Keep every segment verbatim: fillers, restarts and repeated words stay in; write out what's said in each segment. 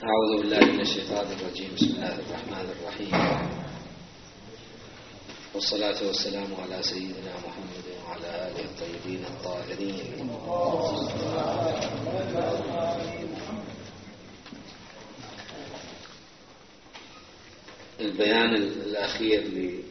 أعوذ بالله من الشيطان الرجيم. بسم الله الرحمن الرحيم، والصلاة والسلام على سيدنا محمد وعلى آله الطيبين الطاهرين. البيان الأخير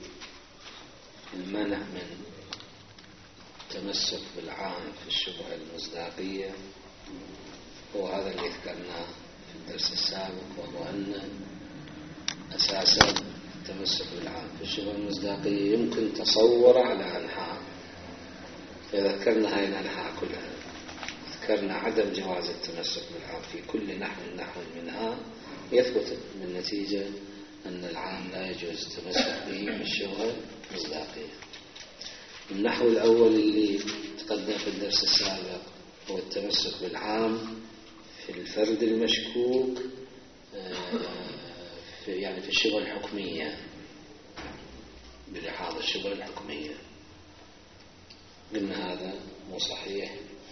للمنع من التمسك بالعام في الشبهة المصداقية هو هذا اللي ذكرناه في الدرس السابق، وهو أن أساسا التمسك بالعام في الشبهة المصداقية يمكن تصور على أنحاء، فذكرنا هاي الأنحاء كلها. ذكرنا عدم جواز التمسك بالعام في كل نحو نحو منها، يثبت بالنتيجة أن العام لا يجوز التمسك به في الشبهة المصداقية. النحو الأول اللي تقدم في الدرس السابق هو التمسك بالعام في الفرد المشكوك، في يعني في الشبهة الحكمية، بلحاظ الشبهة الحكمية. قلنا هذا مو صحيح،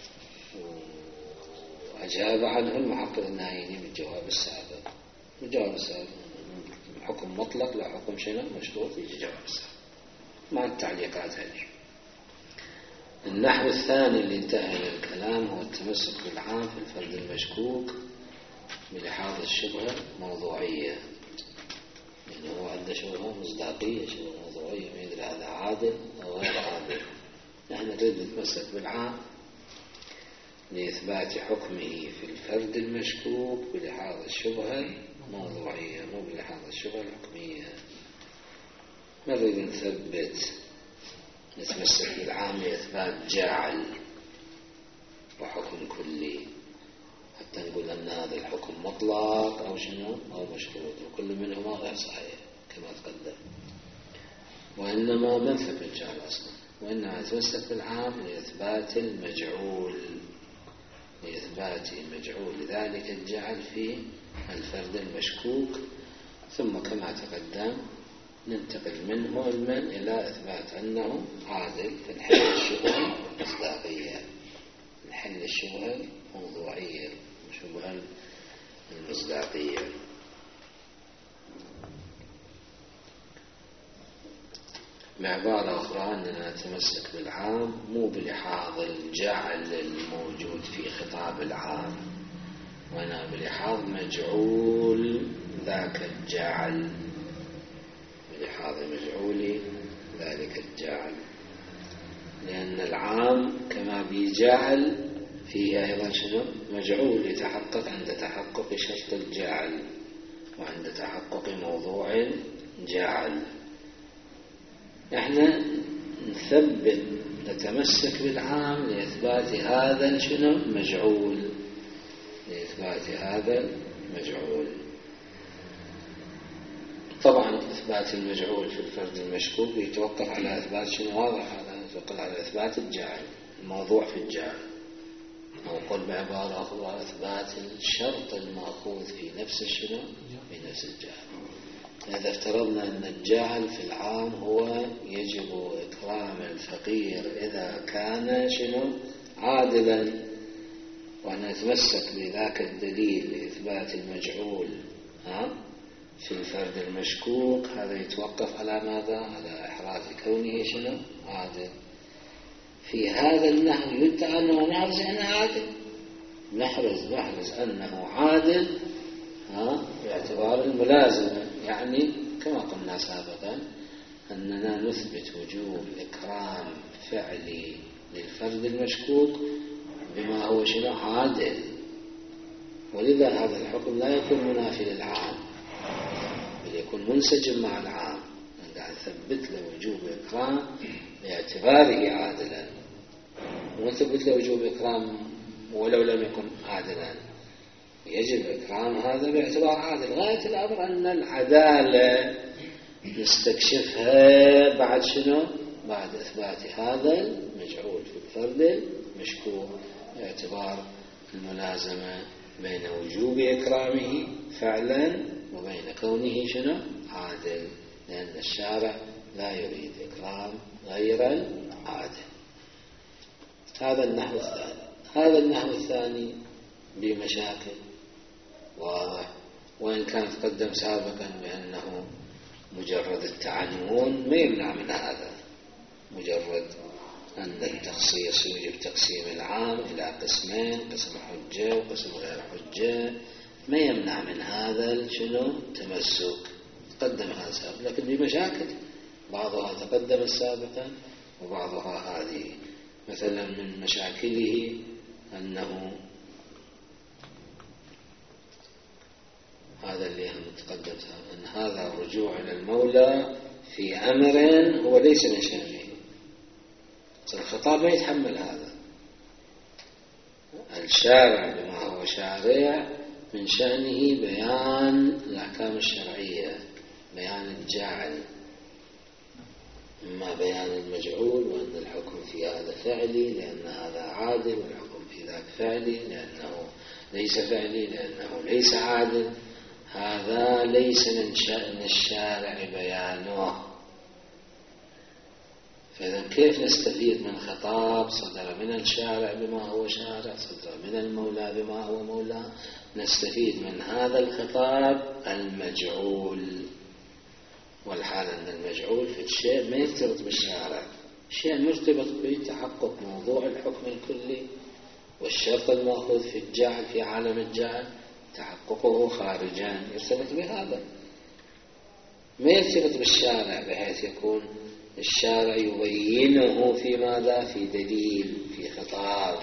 وأجاب عنه المحقق النايني بالجواب السابق. بالجواب السابق حكم مطلق لا حكم شنو مشروط في الجواب السابق مع التعليقات هذه. النحو الثاني اللي انتهى إلى الكلام هو التمسك بالعام في الفرد المشكوك بلحاظ الشبهة موضوعية، يعني هو عنده شبهة مصداقية، شبهة موضوعية، ما يدري هذا عادل أو غير عادل. نحن نريد نتمسك بالعام لإثبات حكمه في الفرد المشكوك بلحاظ الشبهة موضوعية، مو بلحاظ الشبهة الحكمية. ما نريد نثبت نتمسك بالعام لإثبات جعل وحكم كلي، حتى نقول أن هذا الحكم مطلق أو شنو أو مشروط، وكل منهما غير صحيح كما تقدم. وإنما ما نثبت الجعل أصلا، وإنما نتمسك بالعام لإثبات المجعول، لإثبات مجعول ذلك الجعل في الفرد المشكوك، ثم كما تقدم ننتقل منه علما إلى إثبات أنه عادل في الحل الشبهة المصداقية، الحل الشبهة الموضوعية، الشبهة المصداقية. بعبارة أخرى أننا نتمسك بالعام مو بلحاظ الجعل الموجود في خطاب العام، وأنا بلحاظ مجعول ذاك الجعل، بلحاظ مجعول ذلك الجعل، لأن العام كما بيجعل فيه أيضا شنو مجعول يتحقق عند تحقق شرط الجعل وعند تحقق موضوع جعل. احنا نثبت نتمسك بالعام لإثبات هذا شنو مجعول، لإثبات هذا مجعول. طبعا إثبات المجعول في الفرد المشكوك يتوقف على إثبات شنو واضح، هذا يتوقف على إثبات الجعل، الموضوع في الجعل، أو قل بعبارة أخرى إثبات الشرط المأخوذ في نفس الشنو في نفس الجعل. إذا افترضنا أن الجعل في العام هو يجب إكرام الفقير إذا كان شنو عادلا، وأن نتمسك بذاك الدليل لإثبات المجعول ها في الفرد المشكوك، هذا يتوقف على ماذا؟ على إحراز كونه شنو عادل. في هذا النحو يدعى أنه نحرز أنه عادل، نحرز نحرز أنه عادل ها باعتبار الملازمة، يعني كما قلنا سابقا أننا نثبت وجوب إكرام فعلي للفرد المشكوك بما هو شنو عادل، ولذا هذا الحكم لا يكون منافي للعام بل يكون منسجم مع العام، قاعد نثبت له وجوب إكرام باعتباره عادلا، ونثبت له وجوب إكرام ولو لم يكن عادلا، يجب إكرام هذا باعتبار عادل. غاية الأمر أن العدالة نستكشفها بعد شنو بعد إثبات هذا المجعول في الفرد المشكوك باعتبار الملازمة بين وجوب إكرامه فعلا وبين كونه شنو عادل، لأن الشارع لا يريد إكرام غير العادل. هذا النحو الثاني. هذا النحو الثاني بمشاكل واضح وإن كان تقدم سابقا بأنه مجرد التعنون ما يمنع من هذا، مجرد أن التخصيص يوجب تقسيم العام إلى قسمين، قسم حجة وقسم غير حجة، ما يمنع من هذا شنو تمسك. تقدم هذا سابقا لكن بمشاكل، بعضها تقدم سابقا وبعضها هذه. مثلا من مشاكله أنه هذا اللي هم تقدم أن هذا الرجوع إلى المولى في أمر هو ليس من شأنه. الخطاب ما يتحمل هذا. الشارع بما هو شارع من شأنه بيان الأحكام الشرعية، بيان الجاعل، إما بيان المجعول وأن الحكم في هذا فعلي لأن هذا عادل، والحكم في ذاك فعلي لأنه ليس فعلي لأنه ليس عادل. هذا ليس من شأن الشارع بيانه. فإذا كيف نستفيد من خطاب صدر من الشارع بما هو شارع، صدر من المولى بما هو مولى؟ نستفيد من هذا الخطاب المجعول، والحال أن المجعول في الشيء ما يرتبط بالشارع، شيء مرتبط بتحقق موضوع الحكم الكلي، والشرط المأخوذ في الجعل في عالم الجعل تحققه خارجان يرتبط بهذا، ما يرتبط بالشارع بحيث يكون الشارع يبينه في ماذا؟ في دليل، في خطاب.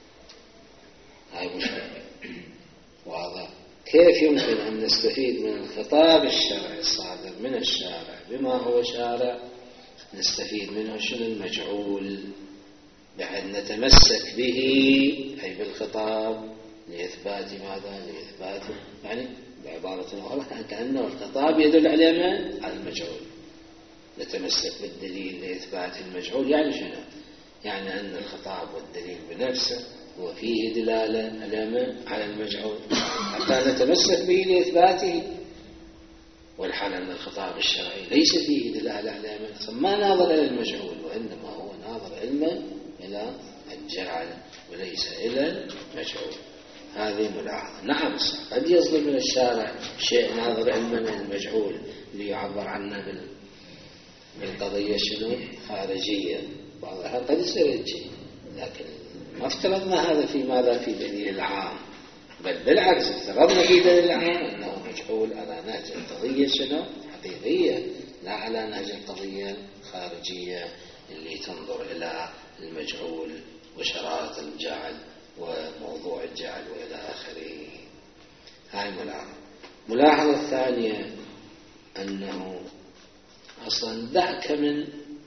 هاي مشكلة واضح. كيف يمكن أن نستفيد من الخطاب الشرعي الصادر من الشارع بما هو شارع؟ نستفيد منه شنو؟ المجعول، بحيث نتمسك به أي بالخطاب لإثبات ماذا؟ لإثبات يعني بعبارة أخرى كأنه الخطاب يدل على من؟ على المجعول. نتمسك بالدليل لإثبات المجعول يعني شنو؟ يعني أن الخطاب والدليل بنفسه وفيه دلالة على المجعول حتى نتمسك به لإثباته، والحال أن الخطاب الشرعي ليس فيه دلالة على المجعول، ما ناظر إلى المجعول وإنما هو ناظر علما إلى الجعل وليس إلى المجعول. هذه ملاحظة. نعم قد يصدر من الشارع شيء ناظر علما إلى المجعول ليعبر عنه بالقضية شنو؟ خارجية، بعضها قد يصير شيء، لكن ما افترضنا هذا في ماذا؟ في دليل العام، بل بالعكس افترضنا في دليل العام أنه مجعول على نهج القضية شنو؟ حقيقية، لا على نهج القضية الخارجية اللي تنظر إلى المجعول وشرائط الجعل وموضوع الجعل وإلى آخره. هاي ملاحظة. ملاحظة الثانية أنه أصلا دعك من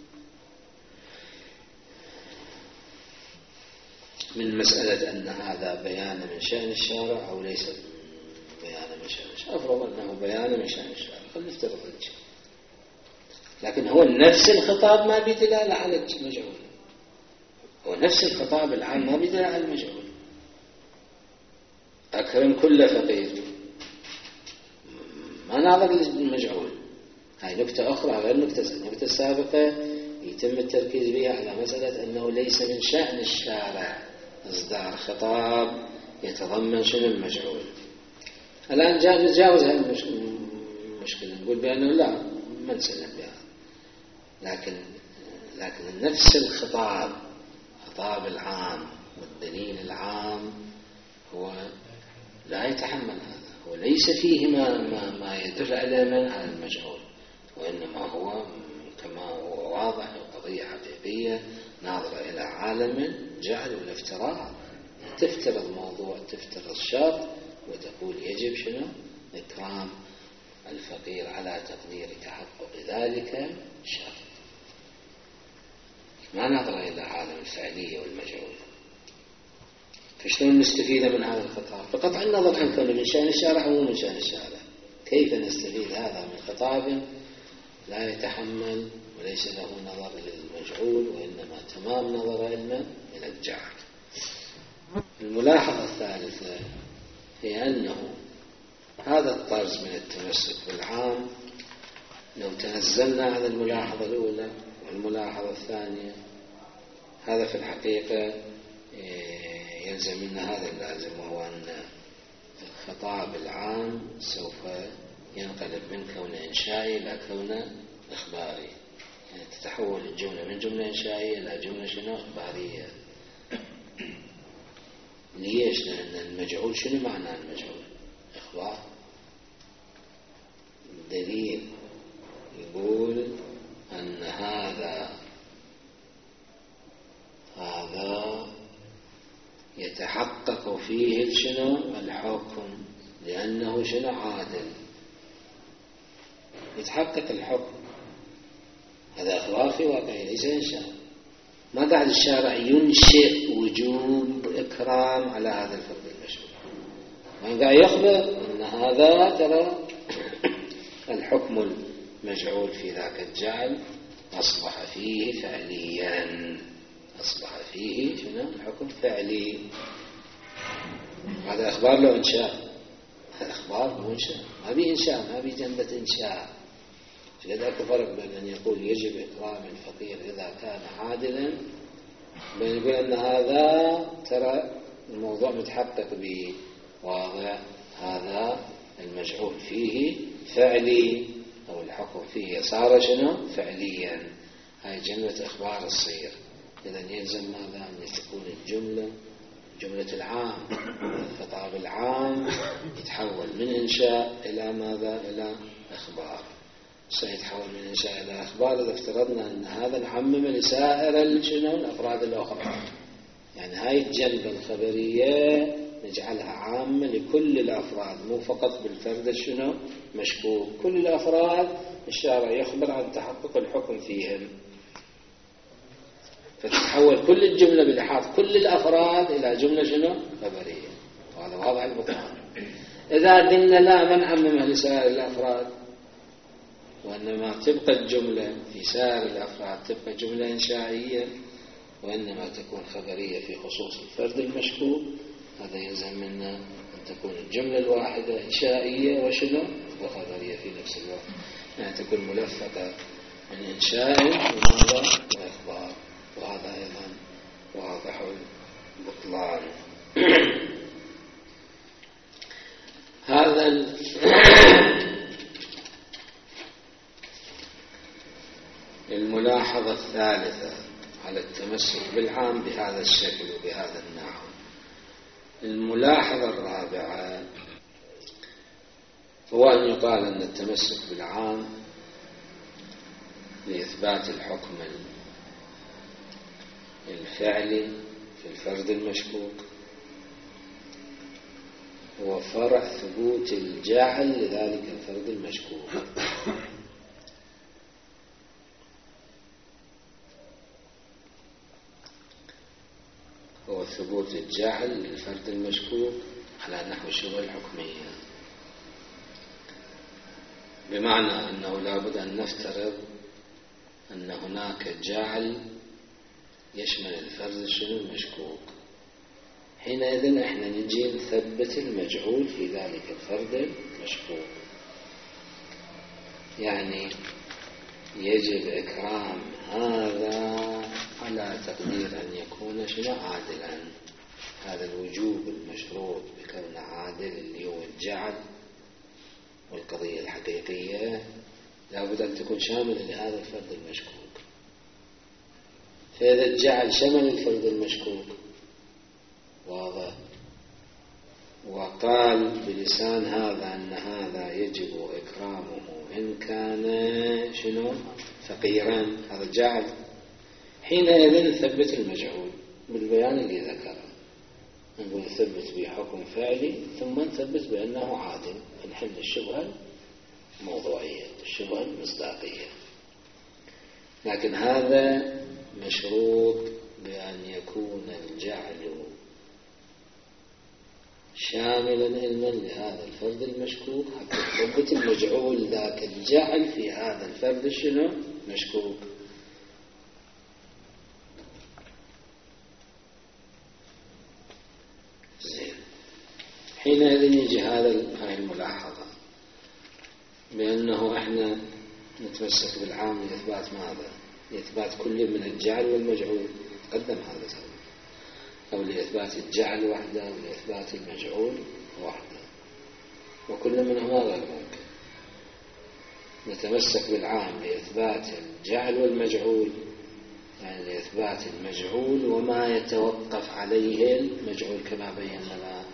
من مسألة أن هذا بيان من شأن الشارع أو ليس بيان من شأن الشارع. أفرض أنه بيان من شأن الشارع، خلينا نفترض ذلك، لكن هو نفس الخطاب ما بدلالة على المجعول، هو نفس الخطاب العام ما بدلالة على المجعول. أكرم كل فقير ما ناظر للمجعول. هاي نكتة أخرى غير نكتة النكتة السابقة يتم التركيز بها على مسألة أنه ليس من شأن الشارع إصدار خطاب يتضمن شنو؟ المجعول. الآن نتجاوز هذه المشكلة، نقول بأنه لا ما نسلم بها، لكن لكن نفس الخطاب، خطاب العام والدليل العام هو لا يتحمل هذا، هو ليس فيه ما, ما, ما يدل على من؟ على المجعول، وإنما هو كما هو واضح وقضية حقيقية ناظرة إلى عالم جعل والافتراض. تفترض موضوع، تفترض شرط وتقول يجب شنو؟ إكرام الفقير على تقدير تحقق ذلك الشرط، ما ناظرة إلى عالم الفعلية والمجعول. فشلون نستفيد من هذا الخطاب؟ بقطع النظر عن كونه من شأن الشارع أو من شأن الشارع. كيف نستفيد هذا من خطاب لا يتحمل وليس له نظر للمجعول وإنما تمام نظر علما إلى الجعل؟ الملاحظة الثالثة هي أنه هذا الطرز من التمسك بالعام لو تنزلنا على الملاحظة الأولى والملاحظة الثانية، هذا في الحقيقة يلزم منا هذا اللازم، وهو أن الخطاب العام سوف ينقلب من كون إنشائي إلى كون إخباري، يعني تتحول الجملة من جملة إنشائية إلى جملة شنو إخبارية. ليش؟ لأن المجعول شنو معنى المجعول؟ إخبار. الدليل يقول أن هذا هذا يتحقق فيه شنو الحكم، لأنه شنو عادل، يتحقق الحكم. هذا إخبار في واقعه ليس إنشاء. ما قاعد الشارع ينشئ وجوب إكرام على هذا الفرد المشروع، ما قاعد يخبر أن هذا ترى الحكم المجعول في ذاك الجعل أصبح فيه فعليا، أصبح فيه شنو الحكم فعلي. هذا إخبار له إنشاء، هذا إخبار له إنشاء، ما بي إنشاء، ما بي جنبة إنشاء. فلذلك فرق بين أن يقول يجب إكرام الفقير إذا كان عادلا، بين يقول أن هذا ترى الموضوع متحقق به، واضح، هذا المجعول فيه فعلي أو الحكم فيه صار شنو فعليا. هاي جملة إخبار الصير. إذا يلزم ماذا؟ أن تكون الجملة جملة العام، الخطاب العام يتحول من إنشاء إلى ماذا؟ إلى إخبار. سيتحول من إنشاء إلى إخبار إذا افترضنا أن هذا نعمم لسائر شنو الأفراد الأخرى، يعني هاي الجلبة الخبرية نجعلها عامة لكل الأفراد، مو فقط بالفرد شنو مشكوك، كل الأفراد الشارع يخبر عن تحقق الحكم فيهم، فتتحول كل الجملة بلحاظ كل الأفراد إلى جملة شنو خبرية. وهذا واضح البطلان. إذا قلنا لا ما نعممها لسائر الأفراد، وإنما تبقى الجملة في سائر الأفراد تبقى جملة إنشائية، وإنما تكون خبرية في خصوص الفرد المشكوك، هذا يلزم منا أن تكون الجملة الواحدة إنشائية وشنو وخبرية في نفس الوقت، يعني تكون ملفقة من إنشاء وماذا وإخبار. وهذا أيضا واضح البطلان. هذا الملاحظة الثالثة على التمسك بالعام بهذا الشكل وبهذا النحو. الملاحظة الرابعة هو أن يقال أن التمسك بالعام لإثبات الحكم الفعلي في الفرد المشكوك هو فرع ثبوت الجعل لذلك الفرد المشكوك. هو ثبوت الجعل للفرد المشكوك على نحو الشبهة الحكمية، بمعنى أنه لابد أن نفترض أن هناك جعل يشمل الفرد شنو المشكوك، حينئذ احنا نجي نثبت المجعول في ذلك الفرد المشكوك. يعني يجب إكرام هذا على تقدير أن يكون شنو عادلا. هذا الوجوب المشروط بكون عادل اللي هو الجعل والقضية الحقيقية لابد أن تكون شاملة لهذا الفرد المشكوك. فإذا الجعل شمل الفرد المشكوك واضح، وقال بلسان هذا أن هذا يجب إكرامه إن كان شنو فقيرا، هذا الجعل، حينئذ نثبت المجعول بالبيان اللي ذكره، نقول نثبت بحكم فعلي ثم نثبت بأنه عادل، نحل الشبهة الموضوعية الشبهة المصداقية. لكن هذا مشروط بأن يكون الجعل شاملا علما لهذا الفرد المشكوك حتى تثبت المجعول ذاك الجعل في هذا الفرد شنو مشكوك. زين، حينئذ يجي هذا هاي الملاحظة بأنه احنا نتمسك بالعام لإثبات ماذا؟ لإثبات كل من الجعل والمجعول، قدم هذا سبب، أو لإثبات الجعل وحده ولإثبات المجعول وحده، وكل منهما غير ممكن. نتمسك بالعام لإثبات الجعل والمجعول، يعني لإثبات المجعول وما يتوقف عليه المجعول كما بينا.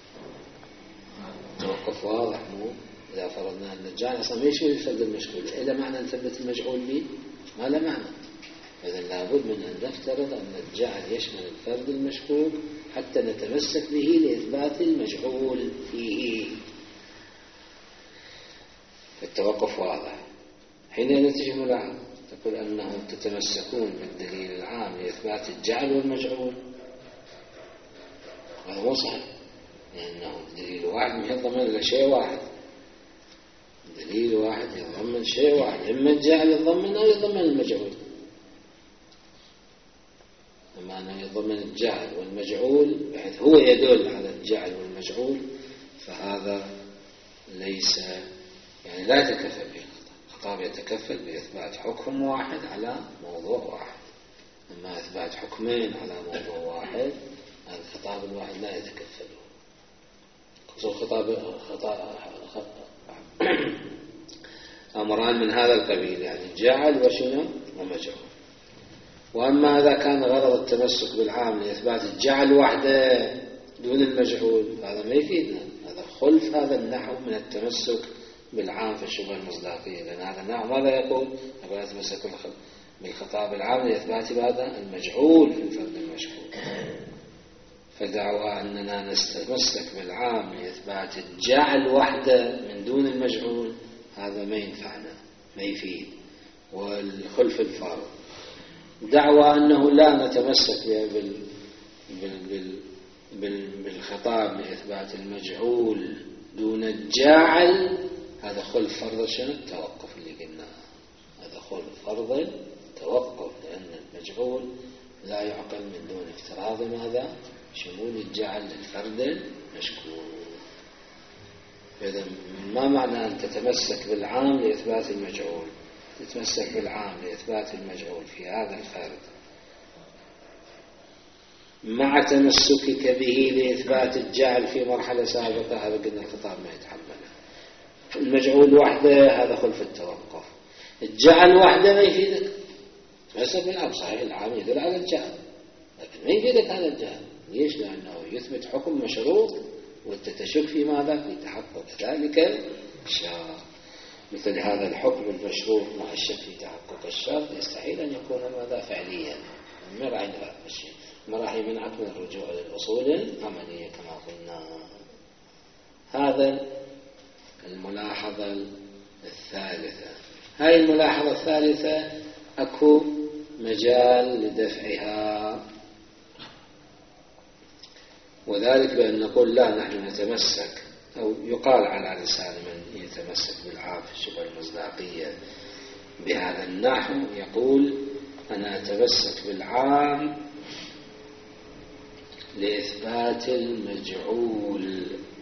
توقف واضح مو؟ إذا فرضنا أن الجعل أصلا ما يشمل الفرد المشكول، إلا معنى نثبت المجعول به ما له معنى. إذا لابد من أن نفترض أن الجعل يشمل الفرد المشكول حتى نتمسك به لإثبات المجعول فيه. التوقف واضح. حين نتيجة ملاحظة تقول أنهم تتمسكون بالدليل العام لإثبات الجعل والمجعول، هذا مو صحيح، لأنه دليل واحد يضمن إلى شيء واحد، دليل واحد يضمن شيء واحد، إما الجعل يضمن أو يضمن المجعول. أما أنه يضمن الجعل والمجعول بحيث هو يدل على الجعل والمجعول فهذا ليس، يعني لا يتكفل به الخطاب، يتكفل بإثبات حكم واحد على موضوع واحد. أما إثبات حكمين على موضوع واحد هذا الخطاب الواحد لا يتكفل. خصوص خطاب خطاب أمران من هذا القبيل، يعني جعل وشنو ومجعول. وأما إذا كان غرض التمسك بالعام لإثبات الجعل وحده دون المجعول هذا ما يفيدنا، هذا خلف هذا النحو من التمسك بالعام في الشبهة المصداقية، لأن هذا النحو ماذا يقول؟ يقول نتمسك بالخطاب العام لإثبات هذا المجعول في الفرد المشكول. فدعوى أننا نتمسك بالعام لإثبات الجعل وحده من دون المجعول هذا ما ينفعنا، ما يفيد، والخلف الفارض. دعوى أنه لا نتمسك بال... بال... بال... بال... بالخطاب لإثبات المجعول دون الجاعل هذا خلف فرض شنو؟ التوقف اللي قلنا، هذا خلف فرض توقف، لأن المجعول لا يعقل من دون افتراض ماذا؟ شمول الجعل للفرد المشكول. إذا ما معنى أن تتمسك بالعام لإثبات المجعول؟ تتمسك بالعام لإثبات المجعول في هذا الفرد مع تمسكك به لإثبات الجعل في مرحلة سابقة، هذا قلنا الخطاب ما يتحمله. المجعول وحده هذا خلف التوقف، الجعل وحده ما يفيدك. تمسك بالعام صحيح العام يدل على الجعل لكن ما يفيدك هذا الجعل. ليش؟ لأنه يثبت حكم مشروط وانت تشك في ماذا؟ في تحقق ذلك الشرط. مثل هذا الحكم المشروط مع الشك في تحقق الشرط يستحيل أن يكون ماذا؟ فعليا، ما راح ينفع الشيء، ما راح يمنعك من الرجوع للأصول العملية كما قلنا. هذا الملاحظة الثالثة. هاي الملاحظة الثالثة أكو مجال لدفعها، وذلك بأن نقول لا نحن نتمسك، أو يقال على لسان من يتمسك بالعام في الشبهة المصداقية بهذا النحو، يقول أنا أتمسك بالعام لإثبات المجعول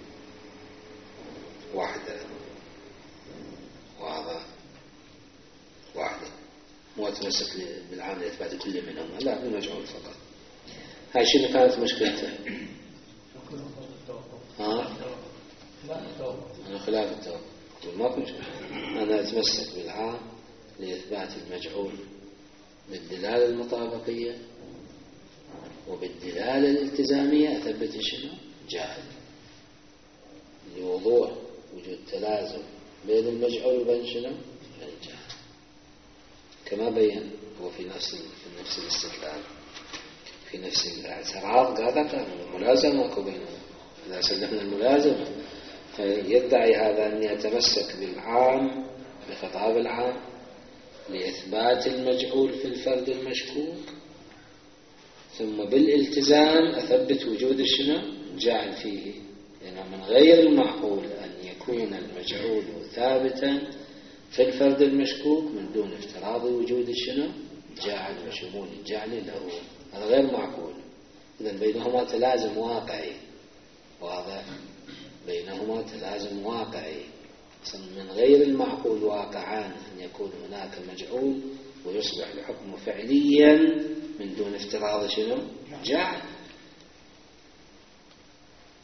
وحده. واضح؟ وحده، مو أتمسك بالعام لإثبات كل منهم، لا بالمجعول فقط. هاي شنو كانت مشكلته؟ ها؟ أنا خلاف التوقف، ما كنت أنا أتمسك بالعام لإثبات المجعول بالدلالة المطابقية وبالدلالة الالتزامية أثبت شنو؟ جاهل، لوضوح وجود تلازم بين المجعول وبين شنو؟ بين الجاهل، كما بين هو في نفس في نفس الاستدلال، في نفس الاعتراض قال الملازمة أكو بينهم. إذا سلمنا الملازمة فيدعي هذا أني أتمسك بالعام بخطاب العام لإثبات المجعول في الفرد المشكوك، ثم بالالتزام أثبت وجود الشنو؟ جعل فيه، لأنه من غير المعقول أن يكون المجعول ثابتا في الفرد المشكوك من دون افتراض وجود الشنو؟ جعل وشمول الجعل له، هذا غير معقول. إذن بينهما تلازم واقعي. واضح؟ بينهما تلازم واقعي، من غير المعقول واقعا أن يكون هناك مجعول ويصبح الحكم فعليا من دون افتراض شنو؟ جعل.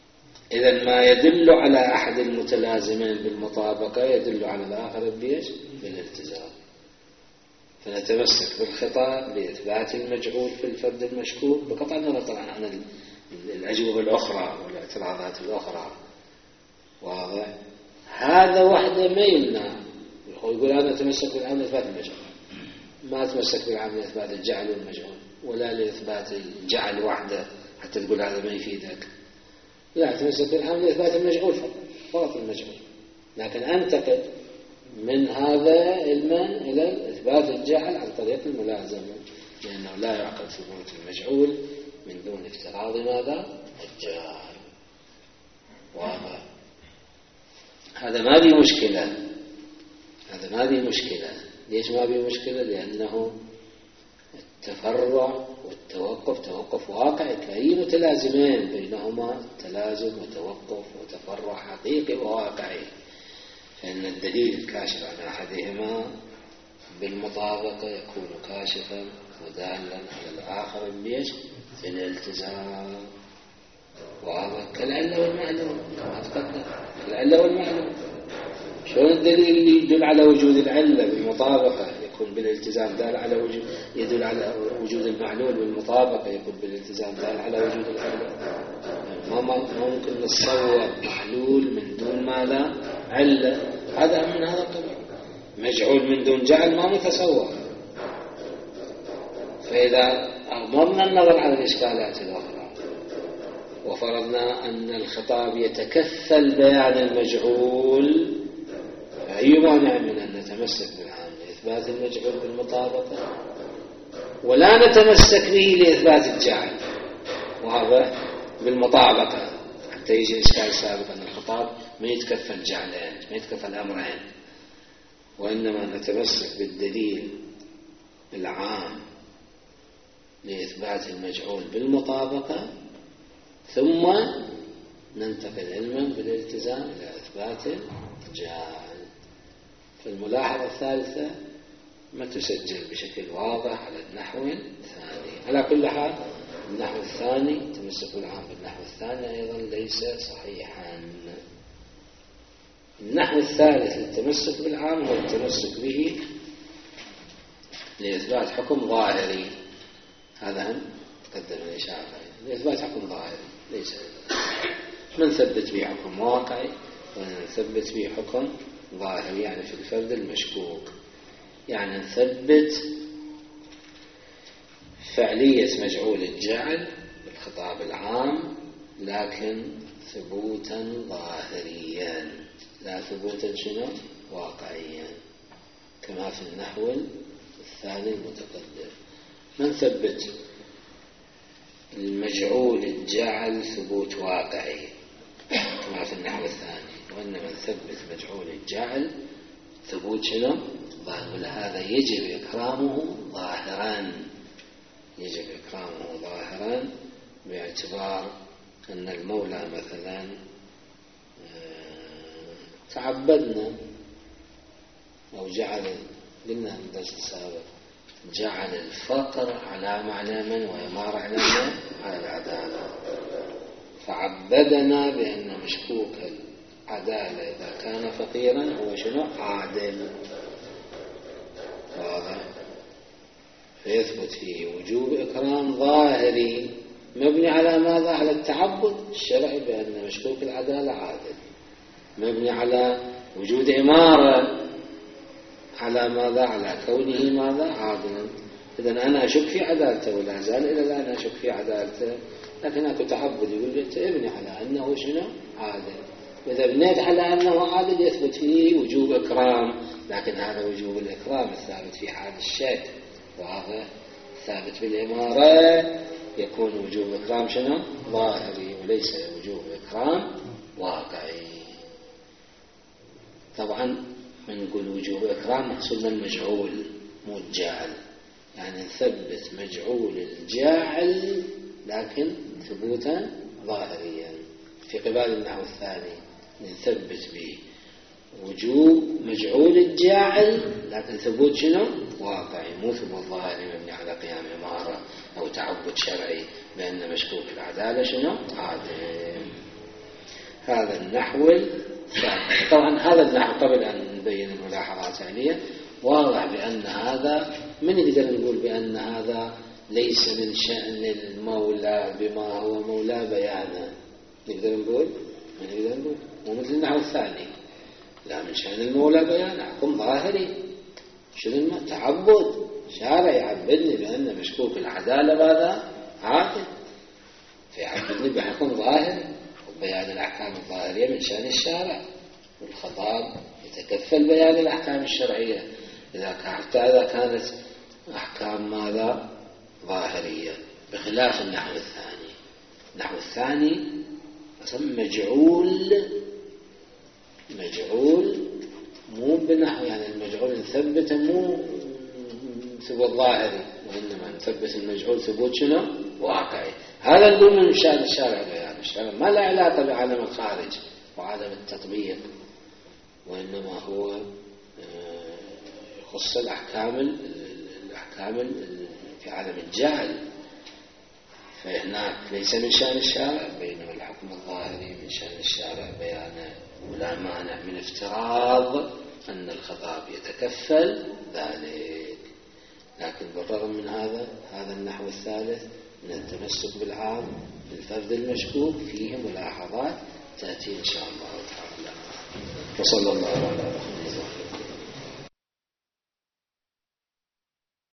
إذا ما يدل على أحد المتلازمين بالمطابقة يدل على الآخر بإيش؟ بالالتزام. فنتمسك بالخطاب لإثبات المجعول في الفرد المشكوك بقطع النظر طبعا عن الأجوبة الأخرى والاعتراضات الأخرى. واضح؟ هذا وحده ما يمنع يقول أنا أتمسك بالعام لإثبات المجعول، ما أتمسك بالعام لإثبات الجعل والمجعول ولا لإثبات الجعل وحده حتى تقول هذا ما يفيدك. لا، أتمسك بالعام لإثبات المجعول فقط، فقط المجعول. لكن أنتقل من هذا المن إلى إثبات الجعل عن طريق الملازمة، لأنه لا يعقل ثبوت المجعول من دون افتراض ماذا؟ الجعل. واضح؟ هذا ما بي مشكلة، هذا ما بي مشكلة. ليش ما بي مشكلة؟ لأنه التفرع والتوقف توقف واقعي كأي متلازمين بينهما تلازم وتوقف وتفرع حقيقي وواقعي. فإن الدليل الكاشف عن أحدهما بالمطابقة يكون كاشفا ودالا على الآخر بيش في الالتزام. وهذا كالعلة والمعلوم أتقدم العلة والمعلوم. شلون الدليل اللي يدل على وجود العلة بالمطابقة يكون بالالتزام دال على وجود، يدل على وجود المعلول بالمطابقة يكون بالالتزام دال على وجود العلة؟ ما ممكن نتصور معلول من دون ما لا علة. هذا من هذا القبيل. مجعول من دون جعل ما متصور. فإذا أغمضنا النظر على الإشكالات الأخرى وفرضنا أن الخطاب يتكفل بيان المجعول، فأي مانع من أن نتمسك بالعام لإثبات المجعول بالمطابقة ولا نتمسك به لإثبات الجعل وهذا بالمطابقة، حتى يجي الإشكال السابق أن الخطاب ما يتكفل جعلين، ما يتكفل أمرين، وإنما نتمسك بالدليل العام لإثبات المجعول بالمطابقة ثم ننتقل علما بالالتزام إلى إثبات الجعل. فالملاحظة الثالثة ما تسجل بشكل واضح على النحو الثاني. على كل حال النحو الثاني تمسك العام بالنحو الثاني أيضا ليس صحيحا. النحو الثالث للتمسك بالعام هو التمسك به لإثبات حكم ظاهري. هذا هم تقدم الإشارة لإثبات حكم ظاهري، ليس من ثبت به حكم واقعي ونثبت به حكم ظاهري، يعني في الفرد المشكوك، يعني نثبت فعلية مجعول الجعل بالخطاب العام لكن ثبوتا ظاهريا لا ثبوتا شنو واقعيا، كما في النحو الثاني المتقدم. من ثبت المجعول الجعل ثبوت واقعي كما في النحو الثاني، وإنما نثبت مجعول الجعل ثبوت شنو ظاهر. ولهذا يجب إكرامه ظاهرا، يجب إكرامه ظاهرا باعتبار أن المولى مثلا تعبدنا أو جعل، قلنا في الدرس السابق، جعل الفقر علامة على من وإمارة على من؟ على العدالة. فعبدنا بأن مشكوك العدالة إذا كان فقيرا هو شنو عادل. واضح؟ فيثبت فيه وجوب إكرام ظاهري مبني على ماذا؟ على التعبد الشرعي بأن مشكوك العدالة عادل، مبني على وجود إمارة على ماذا؟ على كونه ماذا؟ عادلا. إذن أنا أشك في عدالته ولا زال إلى الآن أشك في عدالته، لكن أكو تعبد يقول لي ابني على أنه شنو عادل. وإذا بنيت على أنه عادل يثبت فيه وجوب إكرام، لكن هذا وجوب الإكرام الثابت في حال الشك، وهذا ثابت بالإمارة يكون وجوب إكرام شنو ظاهري وليس وجوب إكرام واقعي. طبعا من نقول وجوب إكرام مقصودنا المجعول مو الجاعل، يعني نثبت مجعول الجاعل لكن ثبوتا ظاهريا. في قبال النحو الثاني نثبت به وجوب مجعول الجاعل لكن ثبوت شنو واقعي، مو ثبوت ظاهري مبني على قيام إمارة أو تعبد شرعي بأن مشكوك العدالة شنو عادل. هذا النحو الثاني. طبعا هذا النحو قبل أن نبين الملاحظات عليه واضح بأن هذا من يقدر نقول بأن هذا ليس من شأن المولى بما هو مولى بيانه. نقدر نقول من نقدر نقول مو مثل النحو الثاني، لا من شأن المولى بيانه، حكم ظاهري. شنو تعبد شارع يعبدني بأن مشكوك العدالة هذا عادل، فيعبدني بحكم ظاهري، وبيان الأحكام الظاهرية من شأن الشارع، والخطاب يتكفل بيان الأحكام الشرعية إذا حتى إذا كانت أحكام ماذا ظاهرية، بخلاف النحو الثاني. النحو الثاني أصلا مجعول مجعول مو بنحو يعني المجعول نثبته مو ثبوت ظاهري، وإنما نثبت المجعول ثبوت شنو واقعي. هذا نقول من شأن الشارع بيان الشارع، ما له علاقة بعالم الخارج وعالم التطبيق، وإنما هو يخص الأحكام الأحكام في عالم الجهل. فهناك ليس من شأن الشارع، بينما الحكم الظاهري من شأن الشارع بيانه، ولا مانع من افتراض أن الخطاب يتكفل ذلك. لكن بالرغم من هذا هذا النحو الثالث من التمسك بالعام بالفرد المشكوك فيه ملاحظات تأتي إن شاء الله تعالى. وصلى الله على محمد.